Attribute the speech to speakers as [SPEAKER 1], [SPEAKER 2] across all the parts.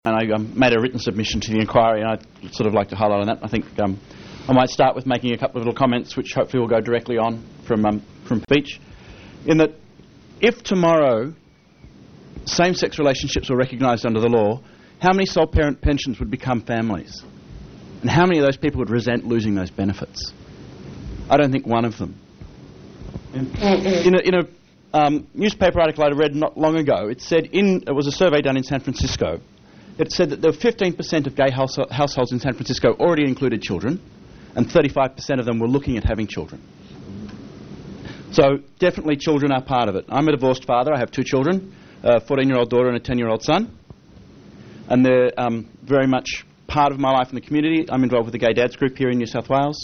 [SPEAKER 1] And I made a written submission to the inquiry, and I'd sort of like to highlight on that. I think I might start with making a couple of little comments which hopefully will go directly on from Beach, in that if tomorrow same-sex relationships were recognised under the law, how many sole parent pensions would become families? And how many of those people would resent losing those benefits? I don't think one of them. In a newspaper article I read not long ago, it said it was a survey done in San Francisco. It said that there were 15% of gay households in San Francisco already included children, and 35% of them were looking at having children. So definitely children are part of it. I'm a divorced father. I have two children, a 14-year-old daughter and a 10-year-old son. And they're very much part of my life in the community. I'm involved with the Gay Dads group here in New South Wales.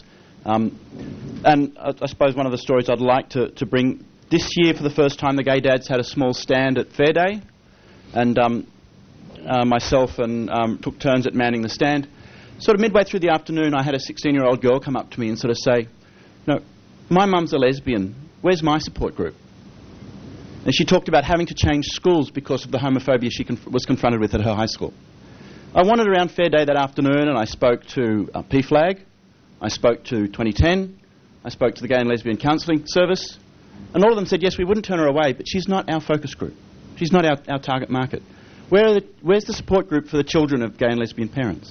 [SPEAKER 1] And I suppose one of the stories I'd like to bring, this year for the first time the Gay Dads had a small stand at Fair Day, and myself and took turns at manning the stand. Sort of midway through the afternoon, I had a 16-year-old girl come up to me and sort of say, "No, my mum's a lesbian. Where's my support group?" And she talked about having to change schools because of the homophobia she was confronted with at her high school. I wandered around Fair Day that afternoon, and I spoke to PFLAG, I spoke to 2010, I spoke to the Gay and Lesbian Counselling Service, and all of them said, yes, we wouldn't turn her away, but she's not our focus group. She's not our target market. Where's the support group for the children of gay and lesbian parents?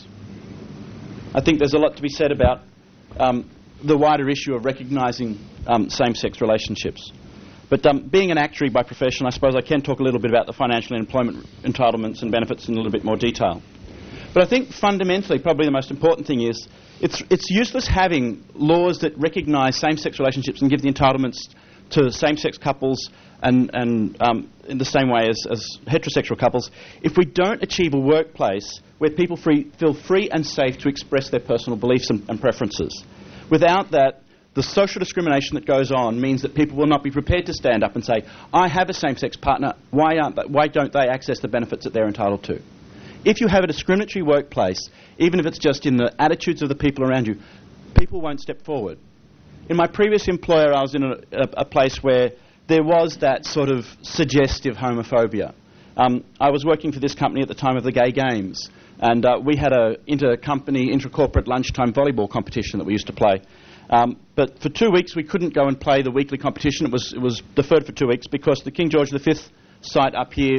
[SPEAKER 1] I think there's a lot to be said about the wider issue of recognising same-sex relationships. But being an actuary by profession, I suppose I can talk a little bit about the financial and employment entitlements and benefits in a little bit more detail. But I think fundamentally, probably the most important thing is it's useless having laws that recognise same-sex relationships and give the entitlements to same-sex couples and in the same way as heterosexual couples if we don't achieve a workplace where people feel free and safe to express their personal beliefs and preferences. Without that, the social discrimination that goes on means that people will not be prepared to stand up and say, I have a same-sex partner, why don't they access the benefits that they're entitled to? If you have a discriminatory workplace, even if it's just in the attitudes of the people around you, people won't step forward. In my previous employer, I was in a place where there was that sort of suggestive homophobia. I was working for this company at the time of the Gay Games, and we had a inter-company, intra-corporate lunchtime volleyball competition that we used to play. But for 2 weeks we couldn't go and play the weekly competition. It was deferred for 2 weeks because the King George V site up here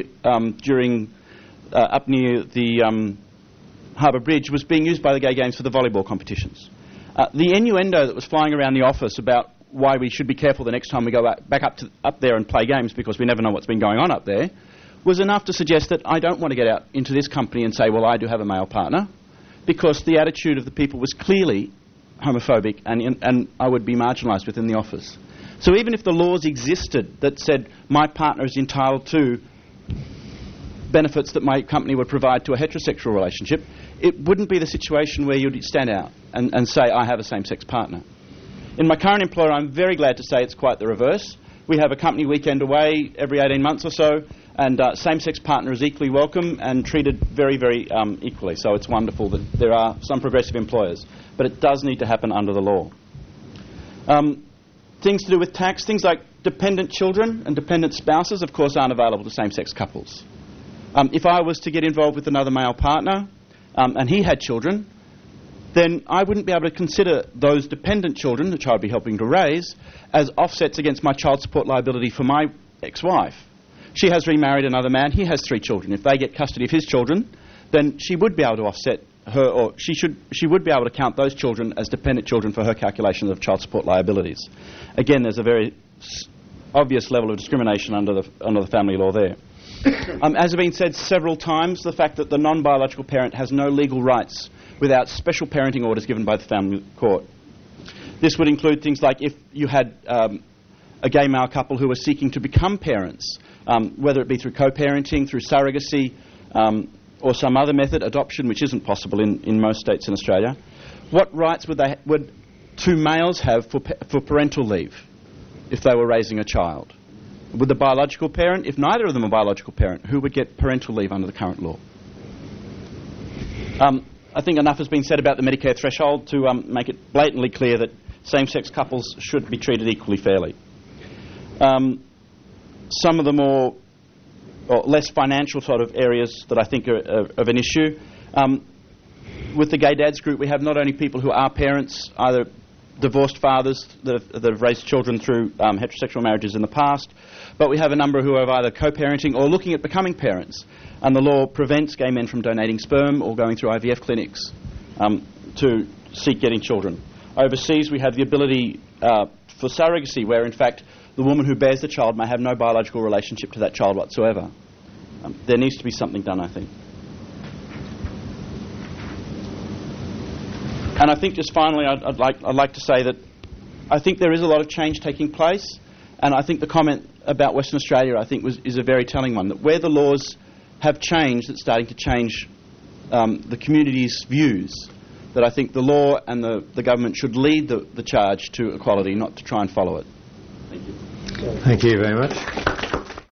[SPEAKER 1] up near the Harbour Bridge was being used by the Gay Games for the volleyball competitions. The innuendo that was flying around the office about why we should be careful the next time we go back up there and play games because we never know what's been going on up there was enough to suggest that I don't want to get out into this company and say, well, I do have a male partner, because the attitude of the people was clearly homophobic and I would be marginalised within the office. So even if the laws existed that said my partner is entitled to benefits that my company would provide to a heterosexual relationship, it wouldn't be the situation where you'd stand out and say, I have a same-sex partner. In my current employer, I'm very glad to say it's quite the reverse. We have a company weekend away every 18 months or so, and same-sex partner is equally welcome and treated very, very equally. So it's wonderful that there are some progressive employers. But it does need to happen under the law. Things to do with tax, things like dependent children and dependent spouses, of course, aren't available to same-sex couples. If I was to get involved with another male partner and he had children, then I wouldn't be able to consider those dependent children, which I'd be helping to raise, as offsets against my child support liability for my ex-wife. She has remarried another man. He has 3 children. If they get custody of his children, then she would be able to offset her, or she would be able to count those children as dependent children for her calculation of child support liabilities. Again, there's a very obvious level of discrimination under the family law there. As has been said several times, the fact that the non-biological parent has no legal rights without special parenting orders given by the family court. This would include things like if you had a gay male couple who were seeking to become parents, whether it be through co-parenting, through surrogacy, or some other method, adoption, which isn't possible in most states in Australia. What rights would 2 males have for parental leave if they were raising a child? Would the biological parent, if neither of them are biological parent, who would get parental leave under the current law? I think enough has been said about the Medicare threshold to make it blatantly clear that same-sex couples should be treated equally fairly. Some of the more or less financial sort of areas that I think are of an issue. With the Gay Dads group, we have not only people who are parents, either divorced fathers that have raised children through heterosexual marriages in the past, but we have a number who are either co-parenting or looking at becoming parents. And the law prevents gay men from donating sperm or going through IVF clinics to seek getting children. Overseas, we have the ability for surrogacy, where in fact the woman who bears the child may have no biological relationship to that child whatsoever. There needs to be something done, I think. And I think just finally I'd like to say that I think there is a lot of change taking place, and I think the comment about Western Australia I think is a very telling one, that where the laws have changed, it's starting to change the community's views, that I think the law and the government should lead the charge to equality, not to try and follow it. Thank you.
[SPEAKER 2] Thank you very much.